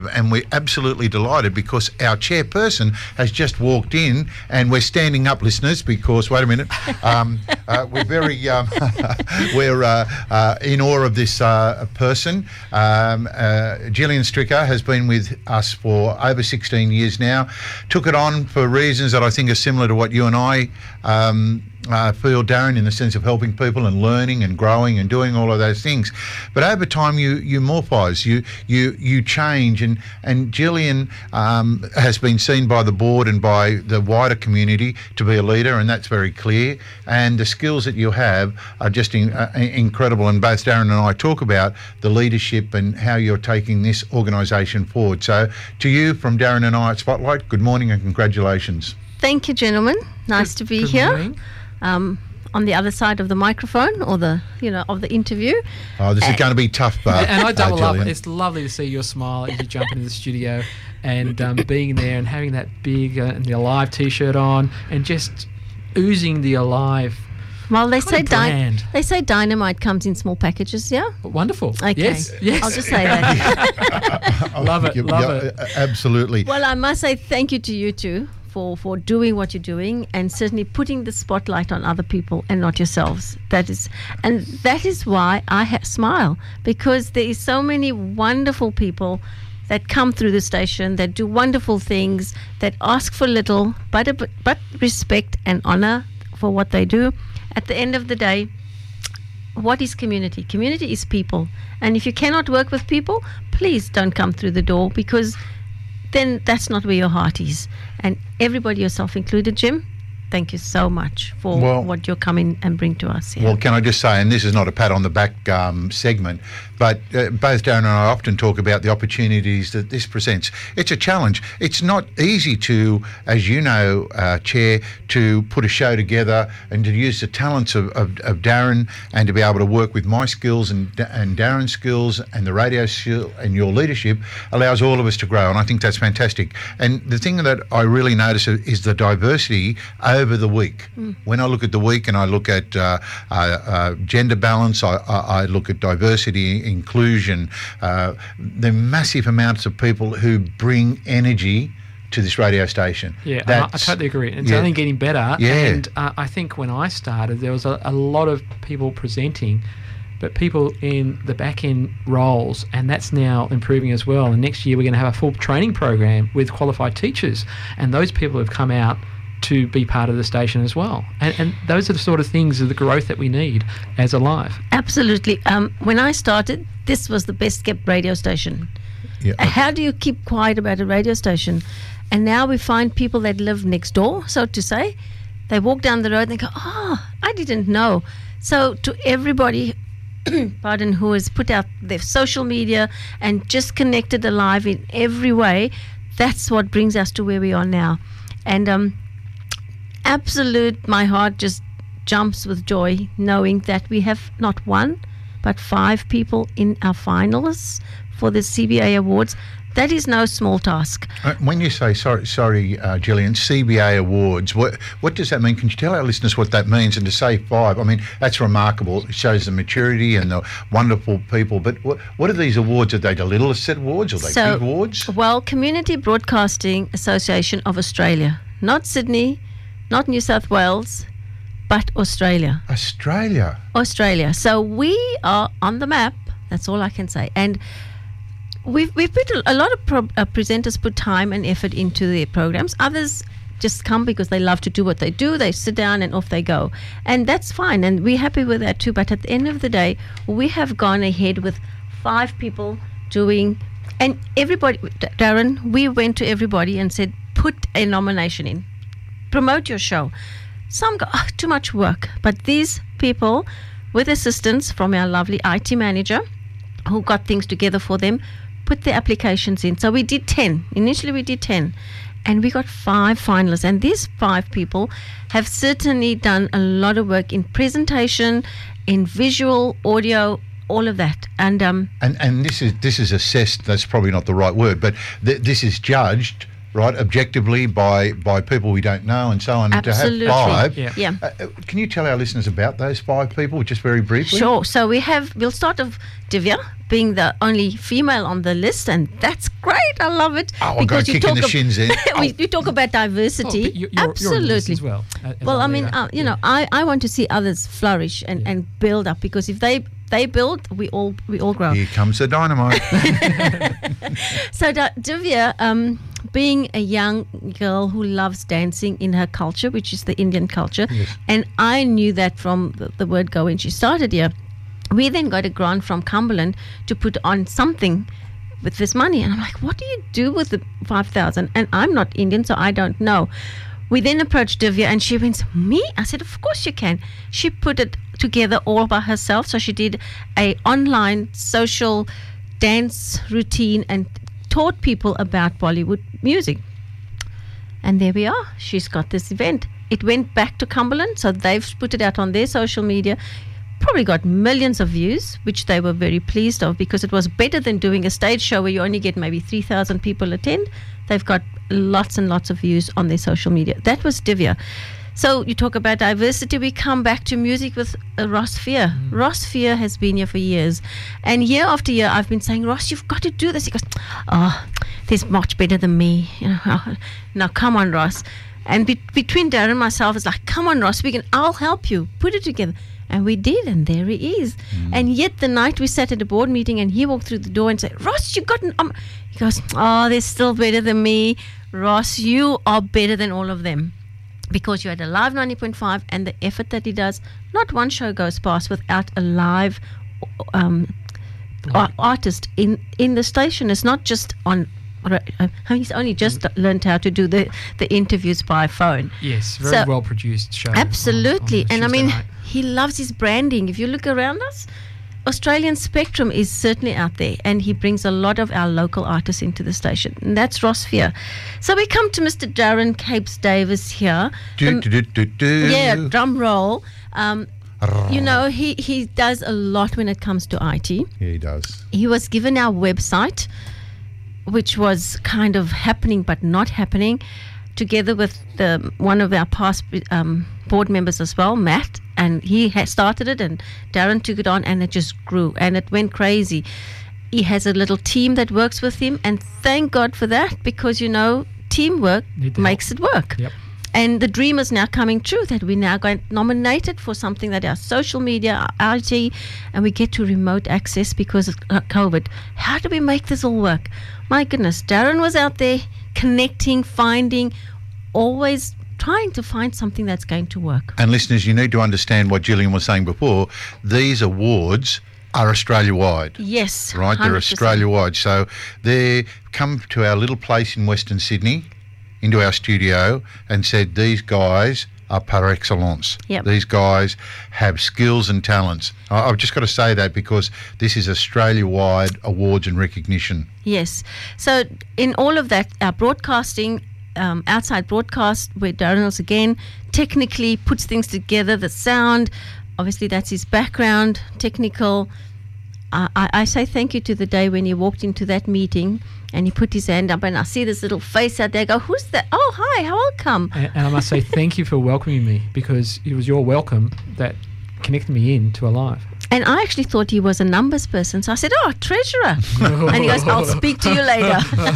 And we're absolutely delighted because our chairperson has just walked in, and we're standing up, listeners, because wait a minute, we're very we're in awe of this person. Gillian Stricker has been with us for over 16 years now. Took it on for reasons that I think are similar to what you and I feel, Darren, in the sense of helping people and learning and growing and doing all of those things. But over time, you morphise, you change, and Gillian has been seen by the board and by the wider community to be a leader, and that's very clear. And the skills that you have are just incredible. And both Darren and I talk about the leadership and how you're taking this organisation forward. So to you, from Darren and I at Spotlight, good morning and congratulations. Thank you, gentlemen. Nice to be here. Morning. On the other side of the microphone, or the of the interview. Oh, this is going to be tough, and I double up. Gillian. It's lovely to see your smile as you jump into the studio, and being there and having that big and the Alive T-shirt on, and just oozing the Alive. Well, they say brand. they say dynamite comes in small packages. Yeah. Wonderful. Okay. Yes. I'll just say that. Love it. Absolutely. Well, I must say thank you to you two for doing what you're doing, and certainly putting the spotlight on other people and not yourselves. That is why I smile, because there is so many wonderful people that come through the station, that do wonderful things, that ask for little, but respect and honour for what they do. At the end of the day, what is community? Community is people. And if you cannot work with people, please don't come through the door, because then that's not where your heart is. And everybody, yourself included, Jim, thank you so much for what you're coming and bring to us here. Well, can I just say, and this is not a pat on the back segment, but both Darren and I often talk about the opportunities that this presents. It's a challenge. It's not easy to, as you know, Chair, to put a show together and to use the talents of Darren, and to be able to work with my skills and Darren's skills and the radio skill and your leadership allows all of us to grow, and I think that's fantastic. And the thing that I really notice is the diversity over the week. When I look at the week and I look at gender balance, I look at diversity, inclusion, the massive amounts of people who bring energy to this radio station. Yeah, I totally agree. It's only getting better. Yeah. And I think when I started, there was a lot of people presenting, but people in the back end roles, and that's now improving as well. And next year we're going to have a full training program with qualified teachers, and those people have come out to be part of the station as well. And those are the sort of things of the growth that we need as Alive. Absolutely. When I started, this was the best kept radio station. Yeah. How do you keep quiet about a radio station? And now we find people that live next door, so to say. They walk down the road and they go, I didn't know. So to everybody, pardon, who has put out their social media and just connected Alive in every way, that's what brings us to where we are now. And my heart just jumps with joy knowing that we have not one but 5 people in our finalists for the CBA Awards. That is no small task. When you say, sorry, Gillian, CBA Awards, what does that mean? Can you tell our listeners what that means? And to say 5, I mean, that's remarkable. It shows the maturity and the wonderful people. But what are these awards? Are they the littlest set awards? Are they big awards? Well, Community Broadcasting Association of Australia, not Sydney, not New South Wales, but Australia. Australia. So we are on the map. That's all I can say. And we've put a lot of presenters put time and effort into their programs. Others just come because they love to do what they do. They sit down and off they go. And that's fine. And we're happy with that too. But at the end of the day, we have gone ahead with 5 people doing, and everybody, Darren, we went to everybody and said, put a nomination in. Promote your show. Some go, too much work. But these people, with assistance from our lovely IT manager, who got things together for them, put their applications in. So we did 10. Initially we did 10. And we got 5 finalists. And these 5 people have certainly done a lot of work in presentation, in visual, audio, all of that. And this is assessed, that's probably not the right word, but this is judged right, objectively by people we don't know and so on. Absolutely. To have 5. Yeah. Can you tell our listeners about those 5 people just very briefly? Sure. So we'll start with Divya being the only female on the list, and that's great. I love it. Oh, I've got a kick in the shins then. We talk about diversity. You're Absolutely. As well. Well, I mean, I want to see others flourish and build up, because if they build, we all grow. Here comes the dynamite. So Divya, being a young girl who loves dancing in her culture, which is the Indian culture, yes. And I knew that from the word go when she started here. We then got a grant from Cumberland to put on something with this money, and I'm like, what do you do with the 5,000? And I'm not Indian, so I don't know. We then approached Divya, and she went, me? I said, of course you can. She put it together all by herself. So she did a online social dance routine and taught people about Bollywood music. And there we are. She's got this event. It went back to Cumberland, so they've put it out on their social media. Probably got millions of views, which they were very pleased of, because it was better than doing a stage show where you only get maybe 3,000 people attend. They've got lots and lots of views on their social media. That was Divya. So you talk about diversity, we come back to music with Ross Fear. Ross Fear has been here for years, and year after year I've been saying, Ross, you've got to do this. He goes, oh, there's much better than me. Now come on, Ross. And between Darren and myself, it's like, come on, Ross, I'll help you put it together. And we did, and there he is. And yet the night we sat at a board meeting, and he walked through the door and said, Ross, you got an... He goes, oh, they're still better than me. Ross, you are better than all of them, because you had a live 90.5, and the effort that he does. Not one show goes past without a live artist in the station. It's not just on... he's only just learned how to do the interviews by phone. Yes, very well produced show. Absolutely. On and I mean, night. He loves his branding. If you look around us, Australian Spectrum is certainly out there, and he brings a lot of our local artists into the station. And that's Ross Fear. So we come to Mr. Darren Capes Davis here. Yeah, drum roll. He does a lot when it comes to IT. Yeah, he does. He was given our website, which was kind of happening but not happening, together with one of our past board members as well, Matt, and he had started it, and Darren took it on, and it just grew, and it went crazy. He has a little team that works with him, and thank God for that, because, teamwork makes it work. Yep. And the dream is now coming true, that we now got nominated for something that our social media, our IT, and we get to remote access because of COVID. How do we make this all work? My goodness, Darren was out there connecting, finding, always trying to find something that's going to work. And listeners, you need to understand what Gillian was saying before. These awards are Australia-wide. Yes, right? 100%. They're Australia-wide. So they come to our little place in Western Sydney, into our studio, and said, these guys are par excellence. Yep. These guys have skills and talents. I've just got to say that, because this is Australia-wide awards and recognition. Yes. So in all of that, our broadcasting, outside broadcast, where Darren again technically puts things together, the sound, obviously that's his background, technical. I say thank you to the day when he walked into that meeting and he put his hand up, and I see this little face out there. I go, who's that? Oh, hi, welcome. And I must say thank you for welcoming me, because it was your welcome that connected me in to Alive. And I actually thought he was a numbers person, so I said, oh, treasurer. And he goes, I'll speak to you later.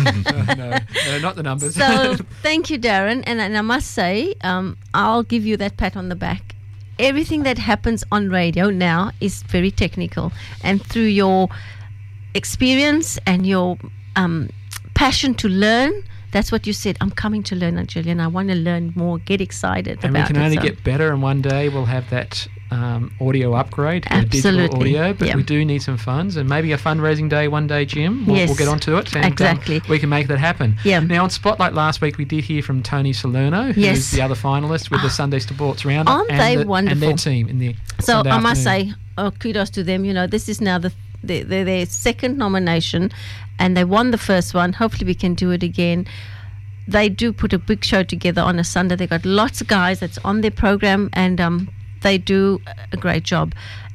No, not the numbers. So thank you, Darren. And I must say, I'll give you that pat on the back. Everything that happens on radio now is very technical, and through your experience and your passion to learn, that's what you said. I'm coming to learn, Gillian. I want to learn more, get excited and about it. And we can only get better, and one day we'll have that audio upgrade, absolutely. Digital audio, but yep. we do need some funds, and maybe a fundraising day one day, Jim. We'll get onto it, and exactly. We can make that happen. Yeah. Now, on Spotlight last week, we did hear from Tony Salerno, who's the other finalist with the Sunday Sports Roundup. Aren't they wonderful? And their team in the So Sunday I must afternoon. say, kudos to them. This is now their second nomination, and they won the first one. Hopefully we can do it again. They do put a big show together on a Sunday. They've got lots of guys that's on their program, and they do a great job.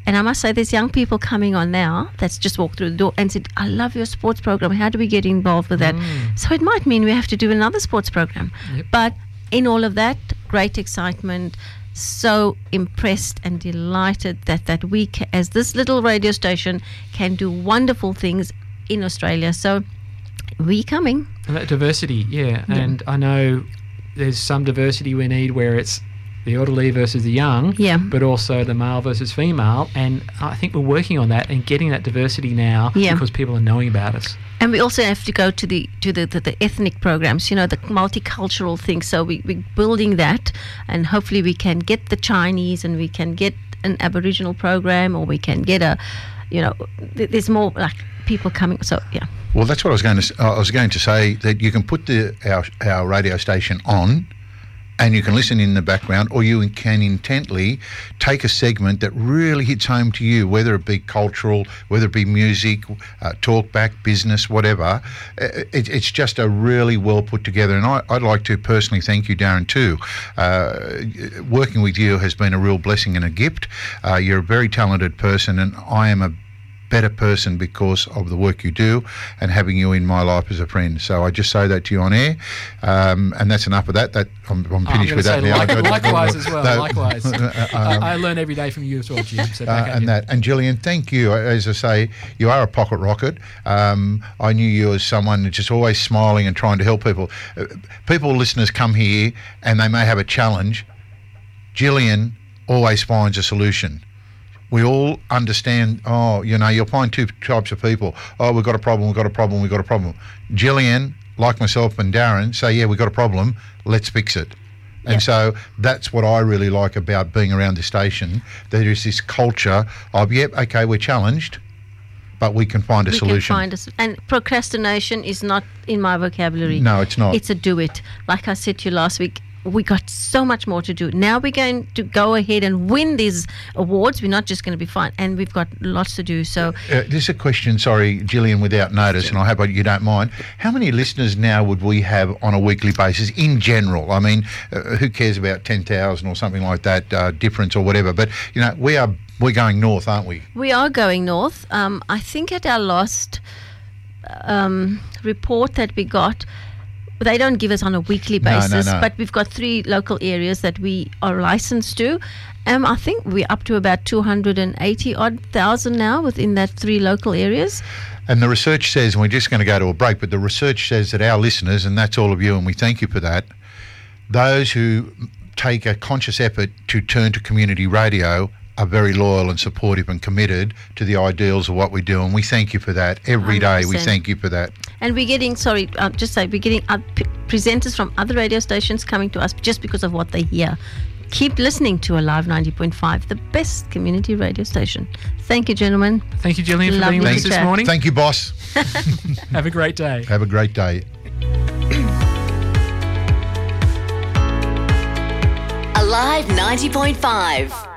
And I must say, there's young people coming on now that's just walked through the door and said, I love your sports program. How do we get involved with that? So it might mean we have to do another sports program. Yep. But in all of that, great excitement, so impressed and delighted that we, as this little radio station, can do wonderful things in Australia. So we coming. And that diversity, and I know there's some diversity we need where it's the elderly versus the young, but also the male versus female, and I think we're working on that and getting that diversity now because people are knowing about us. And we also have to go to the ethnic programs, the multicultural thing. So we're building that, and hopefully we can get the Chinese, and we can get an Aboriginal program, or we can get there's more like people coming. So Well, that's what I was going to say, that you can put our radio station on, and you can listen in the background, or you can intently take a segment that really hits home to you, whether it be cultural, whether it be music, talk back, business, whatever. It's just a really well put together. And I'd like to personally thank you, Darren, too. Working with you has been a real blessing and a gift. You're a very talented person, and I am a better person because of the work you do and having you in my life as a friend. So I just say that to you on air, and that's enough of that. I'm finished with that now. Likewise as well. Likewise. I learn every day from you as well, Jim. So and Gillian, thank you. As I say, you are a pocket rocket. I knew you as someone just always smiling and trying to help people. Listeners come here and they may have a challenge. Gillian always finds a solution. We all understand, you'll find two types of people. Oh, we've got a problem. Gillian, like myself and Darren, say, we've got a problem, let's fix it. And so that's what I really like about being around the station. There is this culture of, okay, we're challenged, but we can find a solution. And procrastination is not in my vocabulary. No, it's not. It's a do it. Like I said to you last week, we got so much more to do. Now we're going to go ahead and win these awards. We're not just going to be fine, and we've got lots to do. So this is a question, sorry, Gillian, without notice, and I hope you don't mind. How many listeners now would we have on a weekly basis in general? I mean, who cares about 10,000 or something like that difference or whatever? But we're going north, aren't we? We are going north. I think at our last report that we got, they don't give us on a weekly basis, but we've got 3 local areas that we are licensed to. I think we're up to about 280,000 now within that 3 local areas. And the research says, and we're just going to go to a break, but the research says that our listeners, and that's all of you, and we thank you for that, those who take a conscious effort to turn to community radio are very loyal and supportive and committed to the ideals of what we do, and we thank you for that every 100%. Day. We thank you for that. And we're getting, we're getting presenters from other radio stations coming to us just because of what they hear. Keep listening to Alive 90.5, the best community radio station. Thank you, gentlemen. Thank you, Gillian, for being with us this morning. Thank you, boss. Have a great day. Have a great day. Alive 90.5.